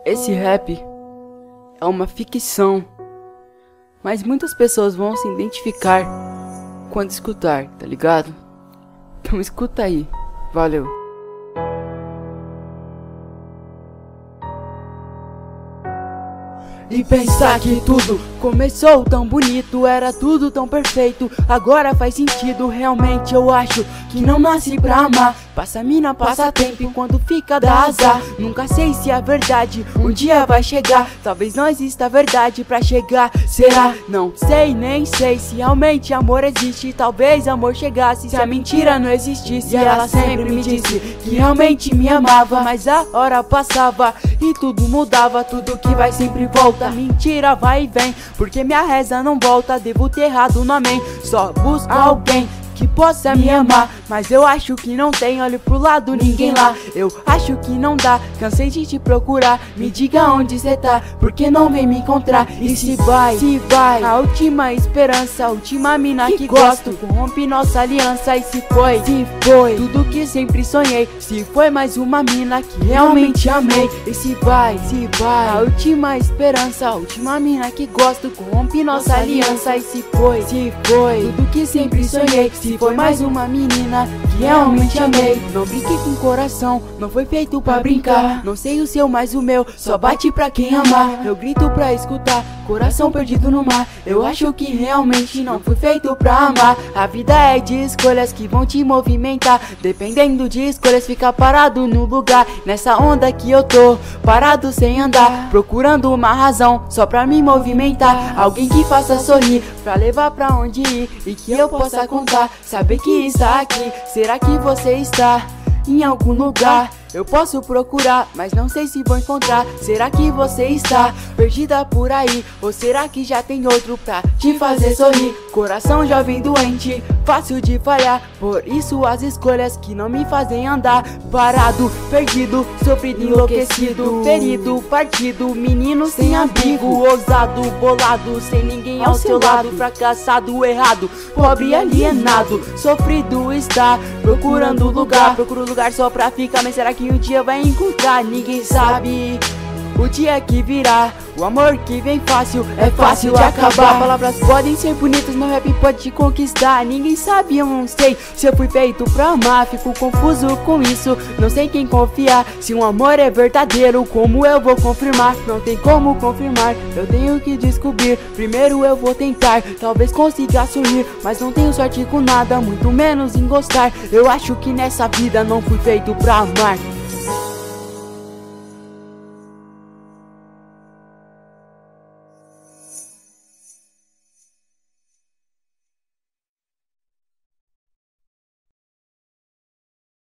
Esse rap é uma ficção, mas muitas pessoas vão se identificar quando escutar, tá ligado? Então escuta aí, valeu. E pensar que tudo começou tão bonito, era tudo tão perfeito, agora faz sentido. Realmente eu acho que não nasci pra amar. Passa mina, passa tempo enquanto fica dá azar. Nunca sei se é verdade, um dia vai chegar. Talvez não exista a verdade pra chegar, será? Não sei, nem sei se realmente amor existe. Talvez amor chegasse se a mentira não existisse. E ela sempre me disse que realmente me amava, mas a hora passava e tudo mudava. Tudo que vai sempre volta, mentira vai e vem, porque minha reza não volta. Devo ter errado no amém, só busco alguém que possa me amar, mas eu acho que não tem. Olho pro lado, ninguém lá, eu acho que não dá. Cansei de te procurar, me diga onde cê tá, porque não vem me encontrar. E se vai, a última esperança, a última mina que gosto, corrompe nossa aliança. E se foi tudo que sempre sonhei, se foi mais uma mina que realmente amei. E se vai, a última esperança, a última mina que gosto, corrompe nossa aliança. E se foi tudo que sempre sonhei, se foi mais uma menina que realmente amei. Não brinque com o coração, não foi feito pra brincar. Não sei o seu, mas o meu só bate pra quem amar. Eu grito pra escutar, coração perdido no mar. Eu acho que realmente não fui feito pra amar. A vida é de escolhas que vão te movimentar. Dependendo de escolhas, fica parado no lugar. Nessa onda que eu tô, parado sem andar, procurando uma razão só pra me movimentar. Alguém que faça sorrir, pra levar pra onde ir e que eu possa contar. Saber que está aqui, será que você está em algum lugar? Eu posso procurar, mas não sei se vou encontrar. Será que você está perdida por aí? Ou será que já tem outro pra te fazer sorrir? Coração jovem doente, fácil de falhar, por isso as escolhas que não me fazem andar. Parado, perdido, sofrido, enlouquecido, ferido, partido, menino sem abrigo, ousado, bolado, sem ninguém ao seu lado, fracassado, errado, pobre, alienado, sofrido está procurando lugar. Procuro lugar só pra ficar, mas será que um dia vai encontrar? Ninguém sabe o dia que virá. O amor que vem fácil, é fácil de acabar. Palavras podem ser bonitas, meu rap pode te conquistar. Ninguém sabe, eu não sei se eu fui feito pra amar. Fico confuso com isso, não sei quem confiar. Se um amor é verdadeiro, como eu vou confirmar? Não tem como confirmar, eu tenho que descobrir. Primeiro eu vou tentar, talvez consiga sorrir, mas não tenho sorte com nada, muito menos em gostar. Eu acho que nessa vida não fui feito pra amar.